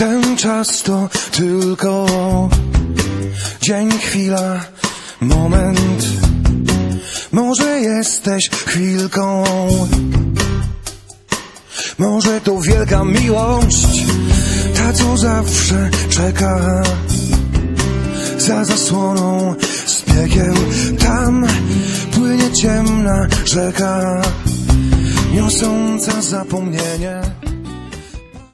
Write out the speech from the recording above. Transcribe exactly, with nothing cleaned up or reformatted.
Ten czas to tylko dzień, chwila, moment. Może jesteś chwilką, może to wielka miłość, ta co zawsze czeka za zasłoną z piekieł. Tam płynie ciemna rzeka, niosąca zapomnienie.